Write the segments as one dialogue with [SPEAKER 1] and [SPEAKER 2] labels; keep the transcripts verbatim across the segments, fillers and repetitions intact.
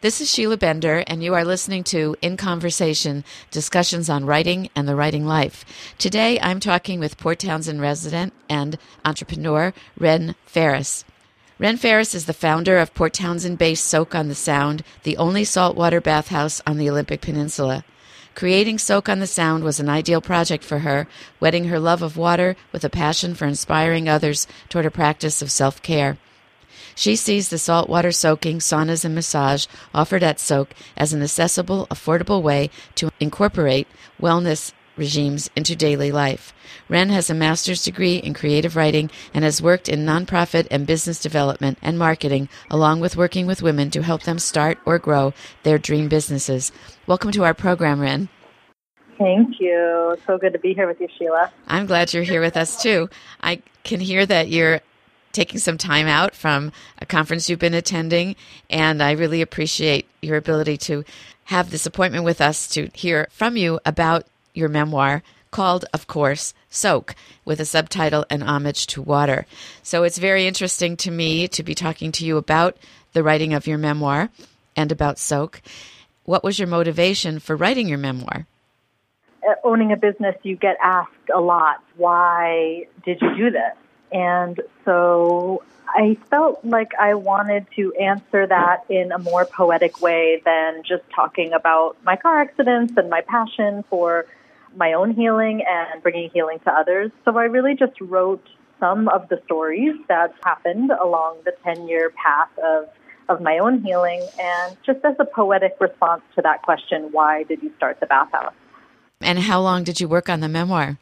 [SPEAKER 1] This is Sheila Bender, and you are listening to In Conversation, discussions on writing and the writing life. Today, I'm talking with Port Townsend resident and entrepreneur Ren Ferris. Ren Ferris is the founder of Port Townsend-based Soak on the Sound, the only saltwater bathhouse on the Olympic Peninsula. Creating Soak on the Sound was an ideal project for her, wedding her love of water with a passion for inspiring others toward a practice of self-care. She sees the saltwater soaking, saunas, and massage offered at Soak as an accessible, affordable way to incorporate wellness regimes into daily life. Ren has a master's degree in creative writing and has worked in nonprofit and business development and marketing, along with working with women to help them start or grow their dream businesses. Welcome to our program, Ren.
[SPEAKER 2] Thank you. So good to be here with you, Sheila.
[SPEAKER 1] I'm glad you're here with us, too. I can hear that you're taking some time out from a conference you've been attending, and I really appreciate your ability to have this appointment with us to hear from you about your memoir called, of course, Soak, with a subtitle, An Homage to Water. So it's very interesting to me to be talking to you about the writing of your memoir and about Soak. What was your motivation for writing your memoir?
[SPEAKER 2] Owning a business, you get asked a lot, why did you do this? And so I felt like I wanted to answer that in a more poetic way than just talking about my car accidents and my passion for my own healing and bringing healing to others. So I really just wrote some of the stories that happened along the ten-year path of, of my own healing, and just as a poetic response to that question, why did you start the bathhouse?
[SPEAKER 1] And how long did you work on the memoir?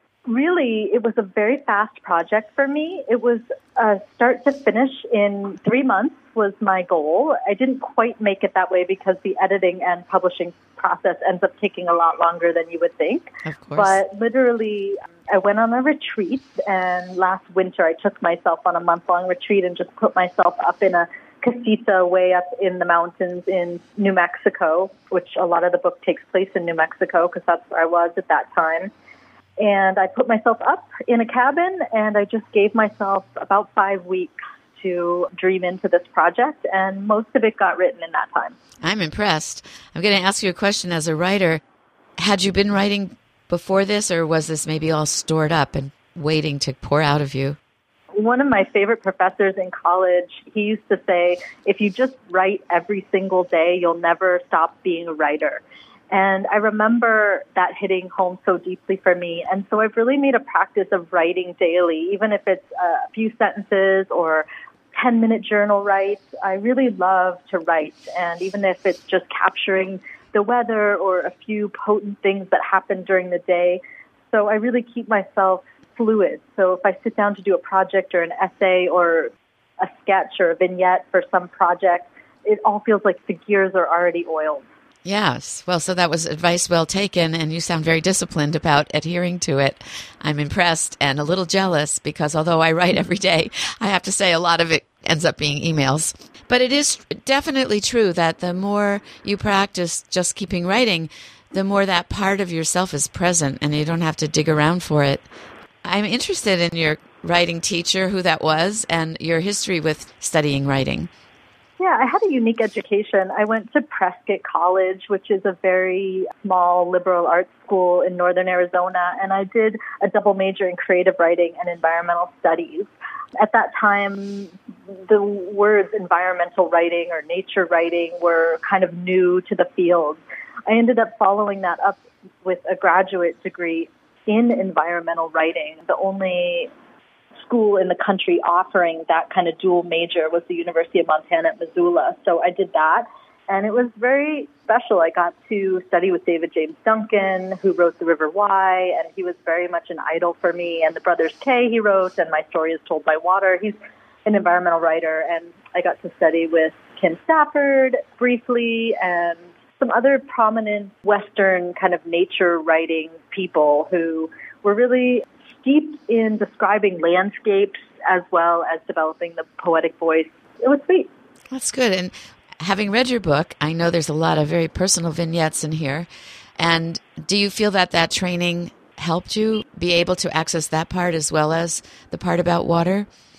[SPEAKER 2] Really, it was a very fast project for me. It was uh, start to finish in three months was my goal. I didn't quite make it that way because the editing and publishing process ends up taking a lot longer than you would think.
[SPEAKER 1] Of course.
[SPEAKER 2] But literally, I went on a retreat, and last winter I took myself on a month-long retreat and just put myself up in a casita way up in the mountains in New Mexico, which a lot of the book takes place in New Mexico because that's where I was at that time. And I put myself up in a cabin, and I just gave myself about five weeks to dream into this project, and most of it got written in that time.
[SPEAKER 1] I'm impressed. I'm going to ask you a question as a writer. Had you been writing before this, or was this maybe all stored up and waiting to pour out of you?
[SPEAKER 2] One of my favorite professors in college, he used to say, if you just write every single day, you'll never stop being a writer. And I remember that hitting home so deeply for me. And so I've really made a practice of writing daily, even if it's a few sentences or ten-minute journal writes. I really love to write. And even if it's just capturing the weather or a few potent things that happen during the day. So I really keep myself fluid. So if I sit down to do a project or an essay or a sketch or a vignette for some project, it all feels like the gears are already oiled.
[SPEAKER 1] Yes. Well, so that was advice well taken, and you sound very disciplined about adhering to it. I'm impressed and a little jealous because although I write every day, I have to say a lot of it ends up being emails. But it is definitely true that the more you practice just keeping writing, the more that part of yourself is present and you don't have to dig around for it. I'm interested in your writing teacher, who that was, and your history with studying writing.
[SPEAKER 2] Yeah, I had a unique education. I went to Prescott College, which is a very small liberal arts school in northern Arizona, and I did a double major in creative writing and environmental studies. At that time, the words environmental writing or nature writing were kind of new to the field. I ended up following that up with a graduate degree in environmental writing. The only school in the country offering that kind of dual major was the University of Montana at Missoula. So I did that, and it was very special. I got to study with David James Duncan, who wrote The River Why, and he was very much an idol for me, and The Brothers Kay he wrote, and My Story is Told by Water. He's an environmental writer, and I got to study with Kim Stafford briefly, and some other prominent Western kind of nature writing people who were really steeped in describing landscapes as well as developing the poetic voice. It was sweet.
[SPEAKER 1] That's good. And having read your book, I know there's a lot of very personal vignettes in here. And do you feel that that training helped you be able to access that part as well as the part about water?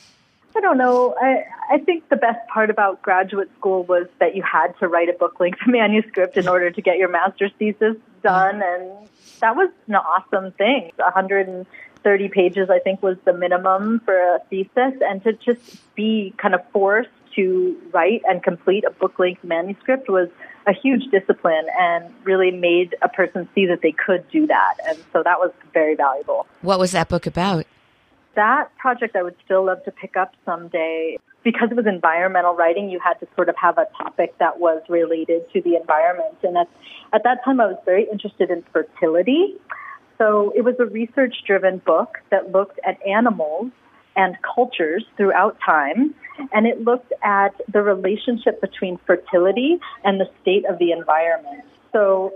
[SPEAKER 2] I don't know. I, I think the best part about graduate school was that you had to write a book-length manuscript in order to get your master's thesis done, and that was an awesome thing. one hundred thirty pages, I think, was the minimum for a thesis, and to just be kind of forced to write and complete a book-length manuscript was a huge discipline and really made a person see that they could do that, and so that was very valuable.
[SPEAKER 1] What was that book about?
[SPEAKER 2] That project I would still love to pick up someday. Because it was environmental writing, you had to sort of have a topic that was related to the environment. And at, at that time, I was very interested in fertility. So it was a research-driven book that looked at animals and cultures throughout time. And it looked at the relationship between fertility and the state of the environment. So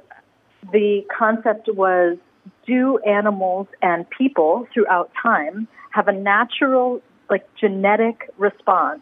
[SPEAKER 2] the concept was, do animals and people throughout time have a natural, like, genetic response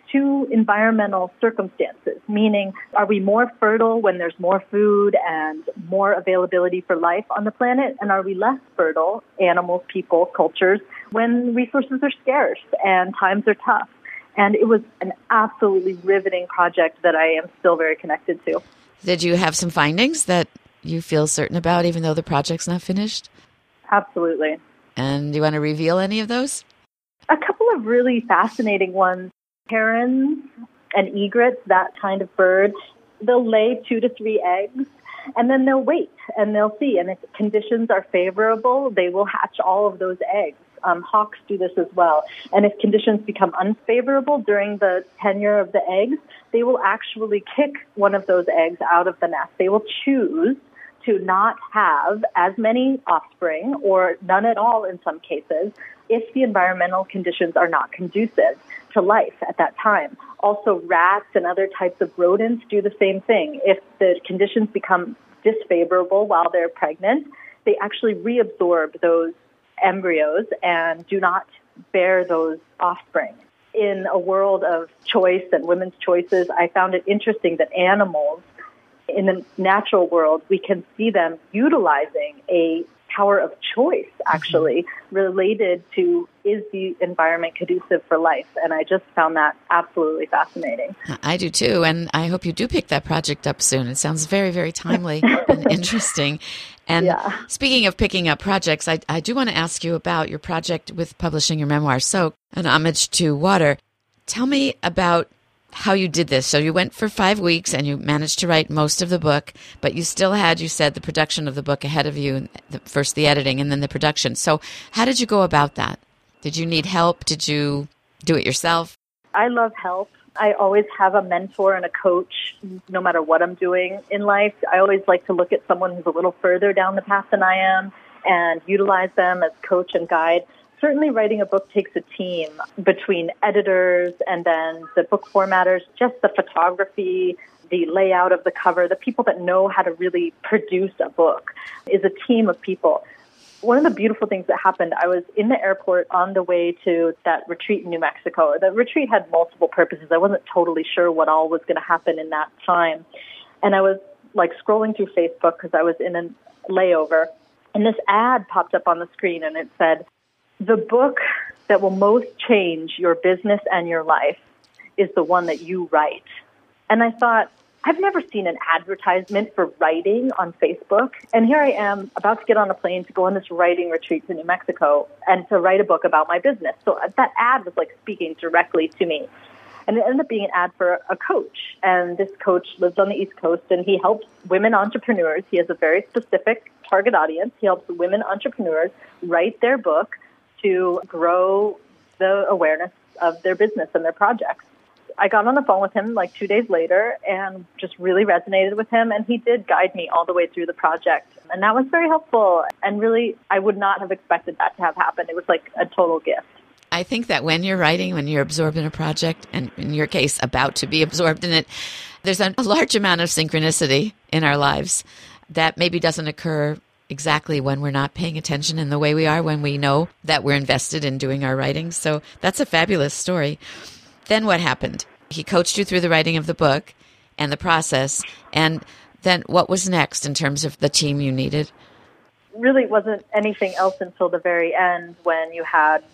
[SPEAKER 2] to environmental circumstances? Meaning, are we more fertile when there's more food and more availability for life on the planet? And are we less fertile, animals, people, cultures, when resources are scarce and times are tough? And it was an absolutely riveting project that I am still very connected to.
[SPEAKER 1] Did you have some findings that you feel certain about, even though the project's not finished?
[SPEAKER 2] Absolutely.
[SPEAKER 1] And do you want to reveal any of those?
[SPEAKER 2] A couple of really fascinating ones. Herons and egrets, that kind of bird, they'll lay two to three eggs, and then they'll wait, and they'll see. And if conditions are favorable, they will hatch all of those eggs. Um, hawks do this as well. And if conditions become unfavorable during the tenure of the eggs, they will actually kick one of those eggs out of the nest. They will choose to not have as many offspring, or none at all in some cases, if the environmental conditions are not conducive to life at that time. Also, rats and other types of rodents do the same thing. If the conditions become disfavorable while they're pregnant, they actually reabsorb those embryos and do not bear those offspring. In a world of choice and women's choices, I found it interesting that animals in the natural world, we can see them utilizing a power of choice, actually, mm-hmm. related to, is the environment conducive for life? And I just found that absolutely fascinating.
[SPEAKER 1] I do too, and I hope you do pick that project up soon. It sounds very, very timely and interesting. And yeah. Speaking of picking up projects, I, I do want to ask you about your project with publishing your memoir, Soak, An Homage to Water. Tell me about how you did this. So you went for five weeks and you managed to write most of the book, but you still had, you said, the production of the book ahead of you, the, first the editing and then the production. So how did you go about that? Did you need help? Did you do it yourself?
[SPEAKER 2] I love help. I always have a mentor and a coach, no matter what I'm doing in life. I always like to look at someone who's a little further down the path than I am and utilize them as coach and guide. Certainly writing a book takes a team between editors and then the book formatters, just the photography, the layout of the cover, the people that know how to really produce a book is a team of people. One of the beautiful things that happened, I was in the airport on the way to that retreat in New Mexico. The retreat had multiple purposes. I wasn't totally sure what all was going to happen in that time. And I was like scrolling through Facebook because I was in a layover. And this ad popped up on the screen and it said, the book that will most change your business and your life is the one that you write. And I thought, I've never seen an advertisement for writing on Facebook. And here I am about to get on a plane to go on this writing retreat to New Mexico and to write a book about my business. So that ad was like speaking directly to me. And it ended up being an ad for a coach. And this coach lives on the East Coast and he helps women entrepreneurs. He has a very specific target audience. He helps women entrepreneurs write their book to grow the awareness of their business and their projects. I got on the phone with him like two days later and just really resonated with him. And he did guide me all the way through the project. And that was very helpful. And really, I would not have expected that to have happened. It was like a total gift.
[SPEAKER 1] I think that when you're writing, when you're absorbed in a project, and in your case, about to be absorbed in it, there's a large amount of synchronicity in our lives that maybe doesn't occur exactly when we're not paying attention in the way we are when we know that we're invested in doing our writing. So that's a fabulous story. Then what happened? He coached you through the writing of the book and the process. And then what was next in terms of the team you needed?
[SPEAKER 2] Really wasn't anything else until the very end when you had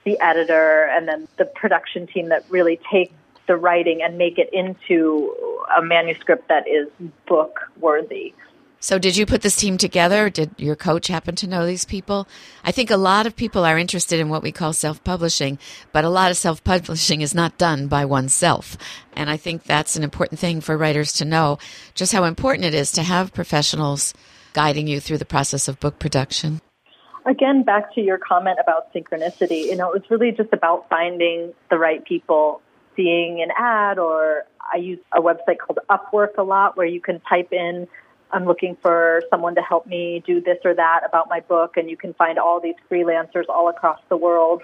[SPEAKER 2] the editor, and then the production team that really take the writing and make it into a manuscript that is book worthy.
[SPEAKER 1] So did you put this team together? Did your coach happen to know these people? I think a lot of people are interested in what we call self-publishing, but a lot of self-publishing is not done by oneself. And I think that's an important thing for writers to know, just how important it is to have professionals guiding you through the process of book production.
[SPEAKER 2] Again, back to your comment about synchronicity, you know, it was really just about finding the right people, seeing an ad, or I use a website called Upwork a lot where you can type in, I'm looking for someone to help me do this or that about my book, and you can find all these freelancers all across the world.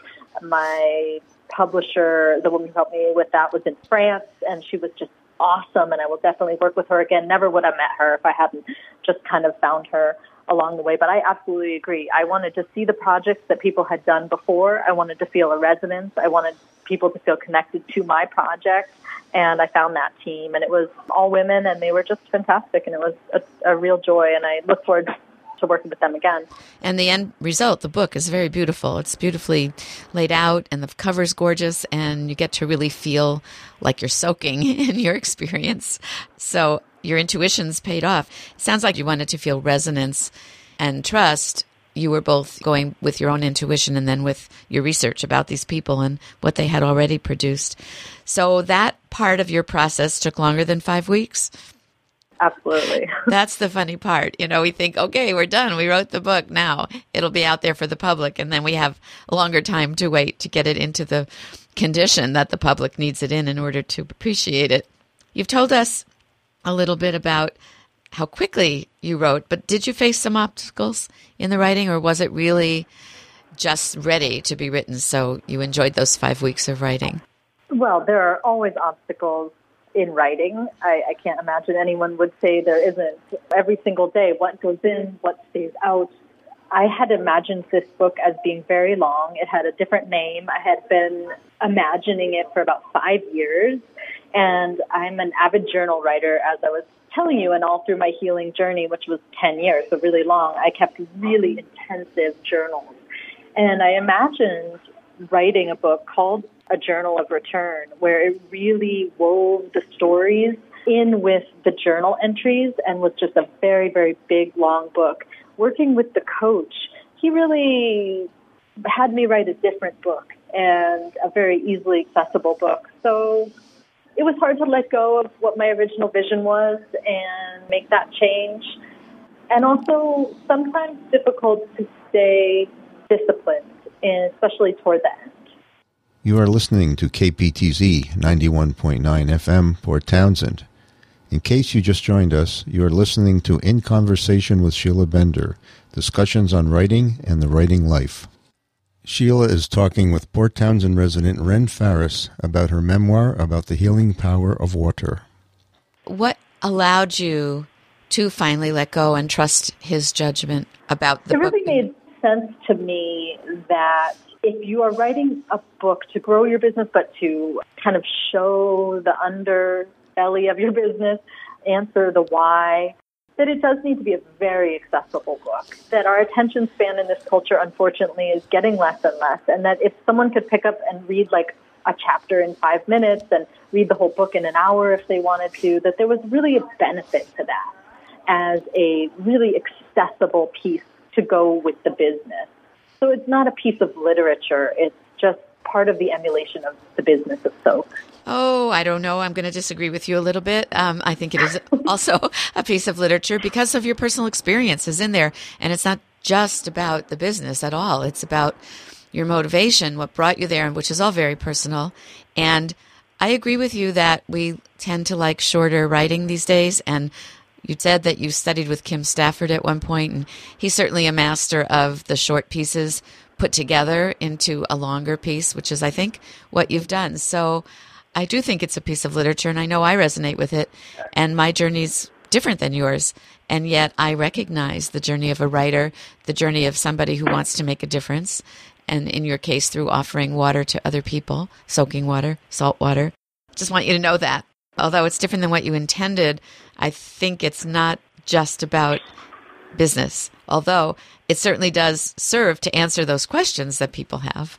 [SPEAKER 2] My publisher, the woman who helped me with that, was in France, and she was just awesome, and I will definitely work with her again. Never would have met her if I hadn't just kind of found her along the way. But I absolutely agree. I wanted to see the projects that people had done before. I wanted to feel a resonance. I wanted people to feel connected to my project. And I found that team, and it was all women, and they were just fantastic, and it was a, a real joy, and I look forward to working with them again.
[SPEAKER 1] And the end result, the book, is very beautiful. It's beautifully laid out, and the cover's gorgeous, and you get to really feel like you're soaking in your experience. So your intuition's paid off. It sounds like you wanted to feel resonance and trust. You were both going with your own intuition and then with your research about these people and what they had already produced. So that part of your process took longer than five weeks?
[SPEAKER 2] Absolutely.
[SPEAKER 1] That's the funny part. You know, we think, okay, we're done. We wrote the book. Now it'll be out there for the public. And then we have a longer time to wait to get it into the condition that the public needs it in in order to appreciate it. You've told us a little bit about how quickly you wrote, but did you face some obstacles in the writing, or was it really just ready to be written, so you enjoyed those five weeks of writing?
[SPEAKER 2] Well, there are always obstacles in writing. I, I can't imagine anyone would say there isn't. Every single day, what goes in, what stays out. I had imagined this book as being very long. It had a different name. I had been imagining it for about five years, and I'm an avid journal writer, as I was telling you, and all through my healing journey, which was ten years, so really long, I kept really intensive journals. And I imagined writing a book called A Journal of Return, where it really wove the stories in with the journal entries and was just a very, very big, long book. Working with the coach, he really had me write a different book and a very easily accessible book. So it was hard to let go of what my original vision was and make that change. And also sometimes difficult to stay disciplined, especially toward the end.
[SPEAKER 3] You are listening to K P T Z ninety-one point nine F M, Port Townsend. In case you just joined us, you are listening to In Conversation with Sheila Bender, discussions on writing and the writing life. Sheila is talking with Port Townsend resident Ren Faris about her memoir about the healing power of water.
[SPEAKER 1] What allowed you to finally let go and trust his judgment about the
[SPEAKER 2] book? It really
[SPEAKER 1] book?
[SPEAKER 2] made sense to me that if you are writing a book to grow your business, but to kind of show the underbelly of your business, answer the why, that it does need to be a very accessible book, that our attention span in this culture, unfortunately, is getting less and less, and that if someone could pick up and read like a chapter in five minutes and read the whole book in an hour if they wanted to, that there was really a benefit to that as a really accessible piece to go with the business. So it's not a piece of literature, it's just part of the emulation of the business of soap.
[SPEAKER 1] Oh, I don't know. I'm going to disagree with you a little bit. Um, I think it is also a piece of literature because of your personal experiences in there. And it's not just about the business at all. It's about your motivation, what brought you there, which is all very personal. And I agree with you that we tend to like shorter writing these days. And you said that you studied with Kim Stafford at one point, and he's certainly a master of the short pieces put together into a longer piece, which is, I think, what you've done. So I do think it's a piece of literature, and I know I resonate with it, and my journey's different than yours, and yet I recognize the journey of a writer, the journey of somebody who wants to make a difference, and in your case, through offering water to other people, soaking water, salt water. Just want you to know that. Although it's different than what you intended, I think it's not just about business, although it certainly does serve to answer those questions that people have.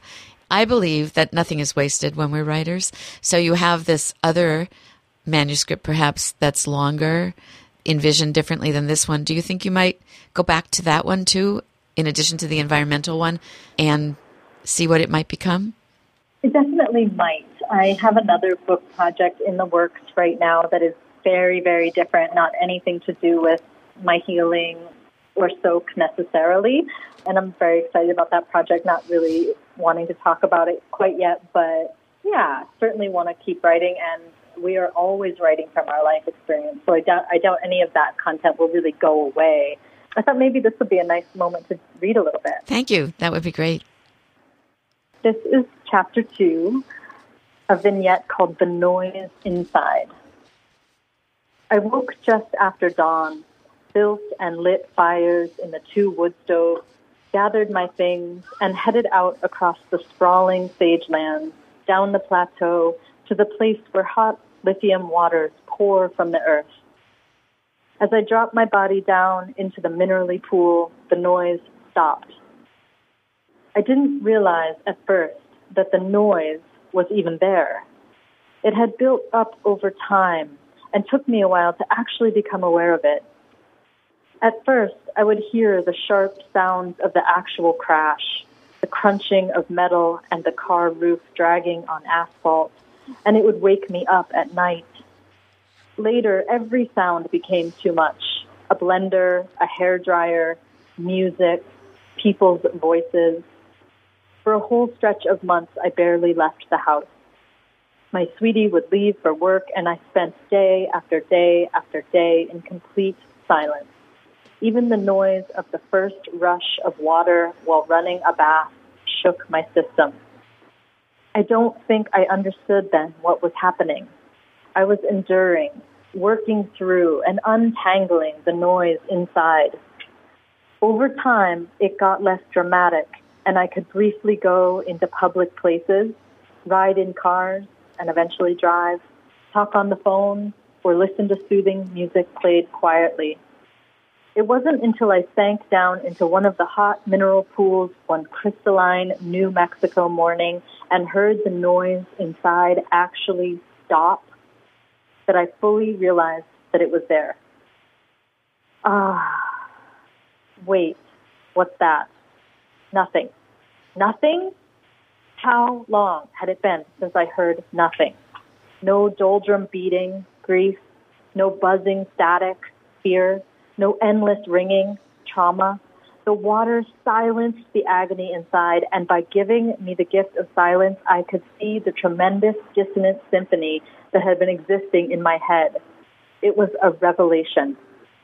[SPEAKER 1] I believe that nothing is wasted when we're writers. So you have this other manuscript, perhaps, that's longer, envisioned differently than this one. Do you think you might go back to that one too, in addition to the environmental one, and see what it might become?
[SPEAKER 2] It definitely might. I have another book project in the works right now that is very, very different, not anything to do with my healing or soak necessarily. And I'm very excited about that project, not really wanting to talk about it quite yet, but yeah, certainly want to keep writing, and we are always writing from our life experience. So I doubt, I doubt any of that content will really go away. I thought maybe this would be a nice moment to read a little bit.
[SPEAKER 1] Thank you. That would be great.
[SPEAKER 2] This is chapter two, a vignette called The Noise Inside. I woke just after dawn, built and lit fires in the two wood stoves, gathered my things, and headed out across the sprawling sage lands, down the plateau to the place where hot lithium waters pour from the earth. As I dropped my body down into the minerally pool, the noise stopped. I didn't realize at first that the noise was even there. It had built up over time and took me a while to actually become aware of it. At first, I would hear the sharp sounds of the actual crash, the crunching of metal and the car roof dragging on asphalt, and it would wake me up at night. Later, every sound became too much. A blender, a hairdryer, music, people's voices. For a whole stretch of months, I barely left the house. My sweetie would leave for work, and I spent day after day after day in complete silence. Even the noise of the first rush of water while running a bath shook my system. I don't think I understood then what was happening. I was enduring, working through, and untangling the noise inside. Over time, it got less dramatic, and I could briefly go into public places, ride in cars, and eventually drive, talk on the phone, or listen to soothing music played quietly. It wasn't until I sank down into one of the hot mineral pools one crystalline New Mexico morning and heard the noise inside actually stop that I fully realized that it was there. Ah, wait, what's that? Nothing. Nothing? How long had it been since I heard nothing? No doldrum beating, grief, no buzzing static, fear, no endless ringing, trauma. The water silenced the agony inside, and by giving me the gift of silence, I could see the tremendous dissonant symphony that had been existing in my head. It was a revelation.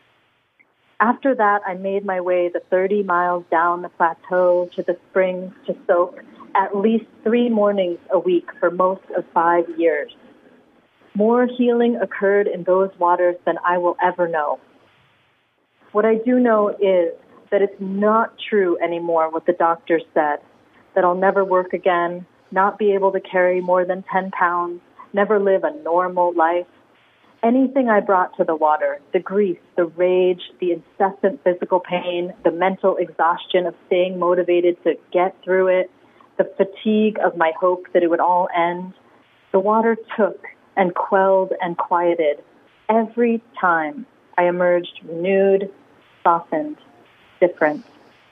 [SPEAKER 2] After that, I made my way the thirty miles down the plateau to the springs to soak at least three mornings a week for most of five years. More healing occurred in those waters than I will ever know. What I do know is that it's not true anymore what the doctors said, that I'll never work again, not be able to carry more than ten pounds, never live a normal life. Anything I brought to the water, the grief, the rage, the incessant physical pain, the mental exhaustion of staying motivated to get through it, the fatigue of my hope that it would all end, the water took and quelled and quieted. Every time I emerged renewed, softened, different.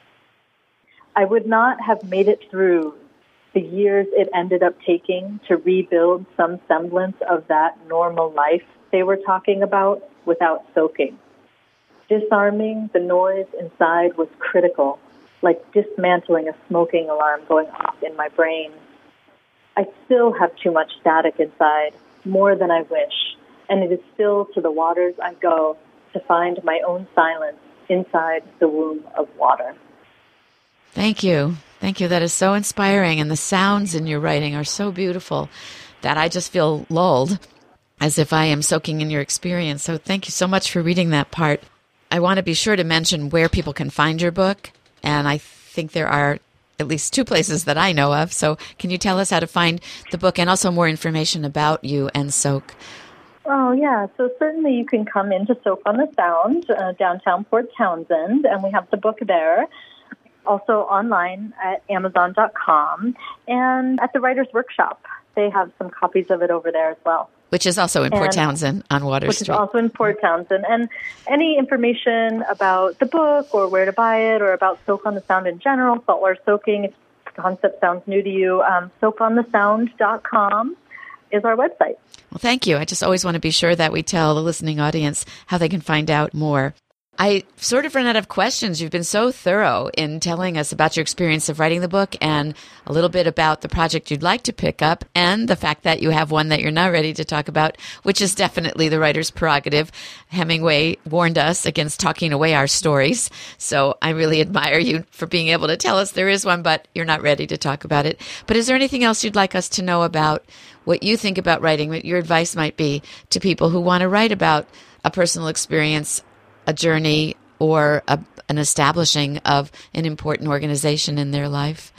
[SPEAKER 2] I would not have made it through the years it ended up taking to rebuild some semblance of that normal life they were talking about without soaking. Disarming the noise inside was critical, like dismantling a smoking alarm going off in my brain. I still have too much static inside, more than I wish, and it is still to the waters I go to find my own silence inside the womb of water.
[SPEAKER 1] Thank you. Thank you. That is so inspiring, and the sounds in your writing are so beautiful that I just feel lulled as if I am soaking in your experience. So thank you so much for reading that part. I want to be sure to mention where people can find your book, and I think there are at least two places that I know of. So can you tell us how to find the book and also more information about you and Soak?
[SPEAKER 2] Oh, yeah. So certainly you can come in to Soak on the Sound, uh, downtown Port Townsend, and we have the book there. also online at amazon dot com and at the Writers Workshop. They have some copies of it over there as well.
[SPEAKER 1] Which is also in Port
[SPEAKER 2] and,
[SPEAKER 1] Townsend on Water
[SPEAKER 2] which
[SPEAKER 1] Street.
[SPEAKER 2] Which is also in Port Townsend. And any information about the book or where to buy it or about Soak on the Sound in general, saltwater soaking, if the concept sounds new to you, um, soak on the sound dot com is our website.
[SPEAKER 1] Well, thank you. I just always want to be sure that we tell the listening audience how they can find out more. I sort of run out of questions. You've been so thorough in telling us about your experience of writing the book and a little bit about the project you'd like to pick up and the fact that you have one that you're not ready to talk about, which is definitely the writer's prerogative. Hemingway warned us against talking away our stories. So I really admire you for being able to tell us there is one, but you're not ready to talk about it. But is there anything else you'd like us to know about what you think about writing, what your advice might be to people who want to write about a personal experience, a journey, or a, an establishing of an important organization in their life?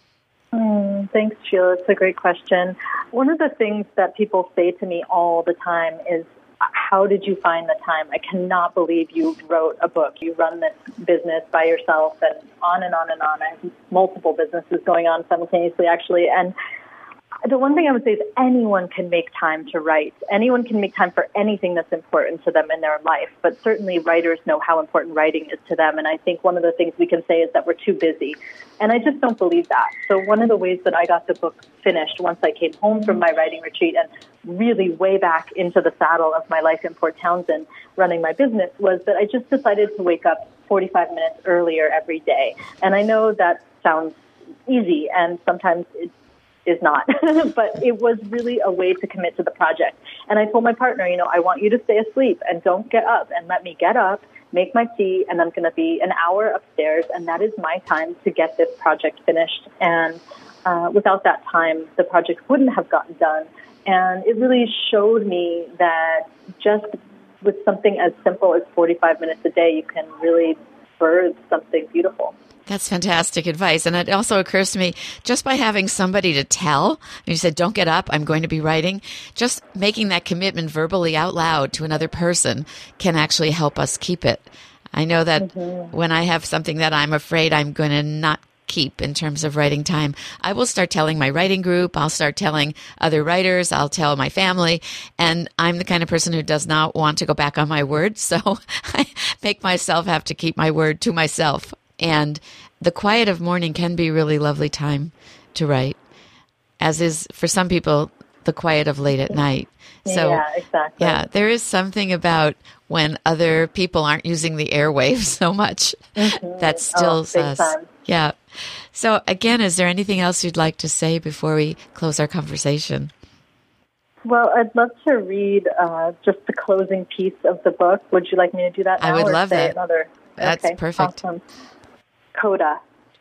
[SPEAKER 2] Mm, thanks, Sheila. It's a great question. One of the things that people say to me all the time is, how did you find the time? I cannot believe you wrote a book. You run this business by yourself, and on and on and on. I have multiple businesses going on simultaneously, actually. And the one thing I would say is anyone can make time to write. Anyone can make time for anything that's important to them in their life, but certainly writers know how important writing is to them. And I think one of the things we can say is that we're too busy. And I just don't believe that. So one of the ways that I got the book finished once I came home from my writing retreat and really way back into the saddle of my life in Port Townsend running my business was that I just decided to wake up forty-five minutes earlier every day. And I know that sounds easy, and sometimes it's is not, but it was really a way to commit to the project. And I told my partner, you know, I want you to stay asleep and don't get up, and let me get up, make my tea, and I'm going to be an hour upstairs, and that is my time to get this project finished. And uh, without that time, the project wouldn't have gotten done. And it really showed me that just with something as simple as forty-five minutes a day, you can really birth something beautiful.
[SPEAKER 1] That's fantastic advice. And it also occurs to me, just by having somebody to tell, and you said, don't get up, I'm going to be writing, just making that commitment verbally out loud to another person can actually help us keep it. I know that mm-hmm. when I have something that I'm afraid I'm going to not keep in terms of writing time, I will start telling my writing group, I'll start telling other writers, I'll tell my family, and I'm the kind of person who does not want to go back on my word, so I make myself have to keep my word to myself. And the quiet of morning can be a really lovely time to write, as is for some people the quiet of late at night. So,
[SPEAKER 2] yeah, exactly.
[SPEAKER 1] Yeah, there is something about when other people aren't using the airwaves so much mm-hmm. that stills
[SPEAKER 2] oh,
[SPEAKER 1] us.
[SPEAKER 2] Time.
[SPEAKER 1] Yeah. So again, is there anything else you'd like to say before we close our conversation?
[SPEAKER 2] Well, I'd love to read uh, just the closing piece of the book. Would you like me to do that now?
[SPEAKER 1] I would
[SPEAKER 2] or
[SPEAKER 1] love
[SPEAKER 2] say
[SPEAKER 1] that.
[SPEAKER 2] Another?
[SPEAKER 1] That's
[SPEAKER 2] okay,
[SPEAKER 1] perfect.
[SPEAKER 2] Awesome. Coda.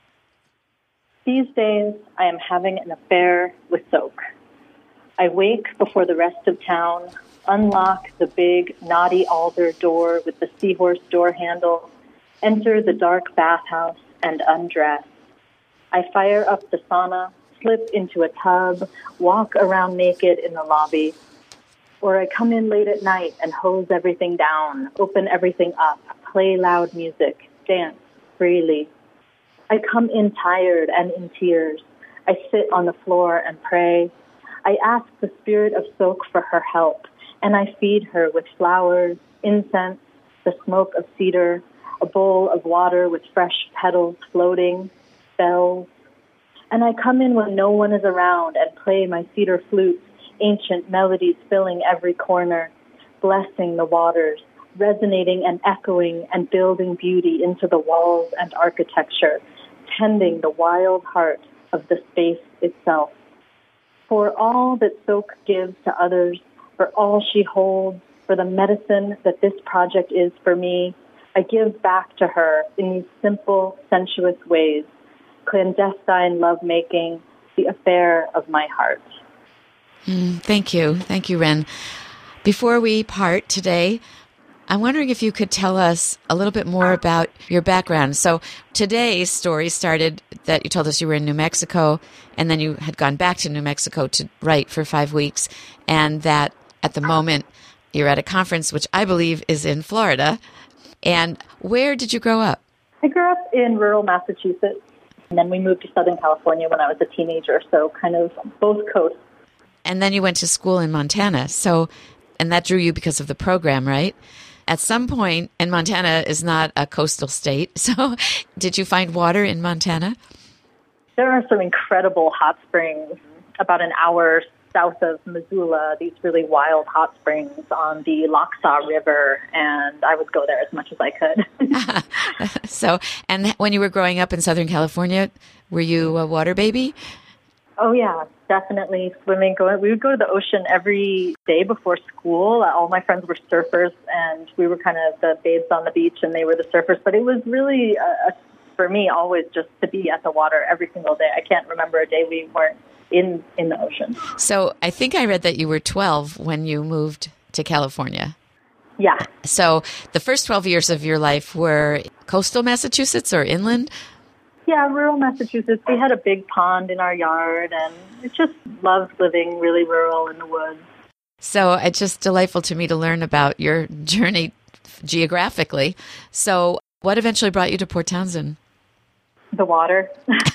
[SPEAKER 2] These days, I am having an affair with soak. I wake before the rest of town, unlock the big, knotty alder door with the seahorse door handle, enter the dark bathhouse, and undress. I fire up the sauna, slip into a tub, walk around naked in the lobby. Or I come in late at night and hose everything down, open everything up, play loud music, dance freely. I come in tired and in tears. I sit on the floor and pray. I ask the spirit of Soak for her help, and I feed her with flowers, incense, the smoke of cedar, a bowl of water with fresh petals floating, bells. And I come in when no one is around and play my cedar flute, ancient melodies filling every corner, blessing the waters, resonating and echoing and building beauty into the walls and architecture, tending the wild heart of the space itself. For all that Soak gives to others, for all she holds, for the medicine that this project is for me, I give back to her in these simple, sensuous ways, clandestine lovemaking, the affair of my heart.
[SPEAKER 1] Mm, thank you. Thank you, Ren. Before we part today, I'm wondering if you could tell us a little bit more about your background. So today's story started that you told us you were in New Mexico, and then you had gone back to New Mexico to write for five weeks, and that at the moment you're at a conference, which I believe is in Florida. And where did you grow up?
[SPEAKER 2] I grew up in rural Massachusetts, and then we moved to Southern California when I was a teenager, so kind of both coasts.
[SPEAKER 1] And then you went to school in Montana, so, and that drew you because of the program, right? At some point, and Montana is not a coastal state, so did you find water in Montana?
[SPEAKER 2] There are some incredible hot springs about an hour south of Missoula, these really wild hot springs on the Lochsa River, and I would go there as much as I could.
[SPEAKER 1] So, and when you were growing up in Southern California, were you a water baby?
[SPEAKER 2] Oh, yeah, definitely swimming. Going, we would go to the ocean every day before school. All my friends were surfers, and we were kind of the babes on the beach, and they were the surfers. But it was really, uh, for me, always just to be at the water every single day. I can't remember a day we weren't in, in the ocean.
[SPEAKER 1] So I think I read that you were twelve when you moved to California.
[SPEAKER 2] Yeah.
[SPEAKER 1] So the first twelve years of your life were coastal Massachusetts or inland?
[SPEAKER 2] Yeah, rural Massachusetts. We had a big pond in our yard, and we just loved living really rural in the woods.
[SPEAKER 1] So it's just delightful to me to learn about your journey geographically. So what eventually brought you to Port Townsend?
[SPEAKER 2] The water.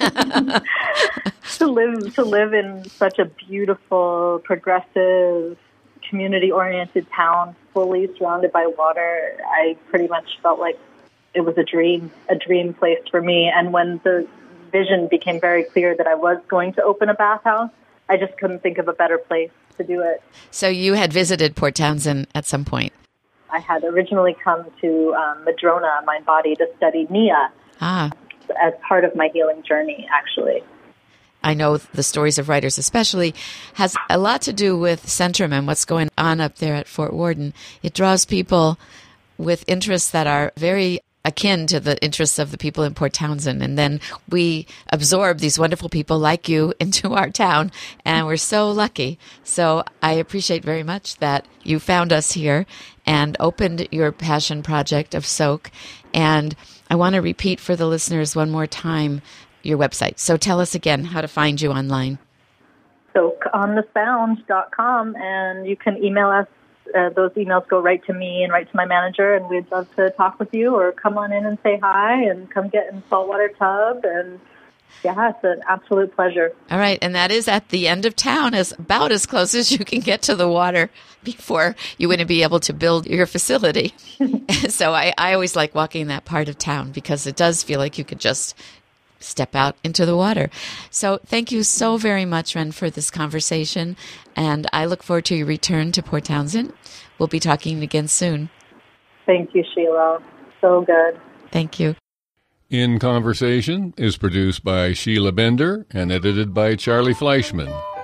[SPEAKER 2] to live to live in such a beautiful, progressive, community-oriented town, fully surrounded by water, I pretty much felt like it was a dream, a dream place for me. And when the vision became very clear that I was going to open a bathhouse, I just couldn't think of a better place to do it.
[SPEAKER 1] So you had visited Port Townsend at some point?
[SPEAKER 2] I had originally come to um, Madrona, my body, to study Nia
[SPEAKER 1] ah.
[SPEAKER 2] as part of my healing journey, actually.
[SPEAKER 1] I know the stories of writers especially has a lot to do with Centrum and what's going on up there at Fort Worden. It draws people with interests that are very akin to the interests of the people in Port Townsend. And then we absorb these wonderful people like you into our town, and we're so lucky. So I appreciate very much that you found us here and opened your passion project of Soak. And I want to repeat for the listeners one more time your website. So tell us again how to find you online.
[SPEAKER 2] soak on the sound dot com, and you can email us. Uh, those emails go right to me and right to my manager, and we'd love to talk with you or come on in and say hi and come get in saltwater tub. And yeah, it's an absolute pleasure.
[SPEAKER 1] All right. And that is at the end of town, as about as close as you can get to the water before you wouldn't be able to build your facility. So I, I always like walking that part of town because it does feel like you could just step out into the water. So thank you so very much, Ren, for this conversation. And I look forward to your return to Port Townsend. We'll be talking again soon.
[SPEAKER 2] Thank you, Sheila. So good.
[SPEAKER 1] Thank you.
[SPEAKER 4] In Conversation is produced by Sheila Bender and edited by Charlie Fleischman.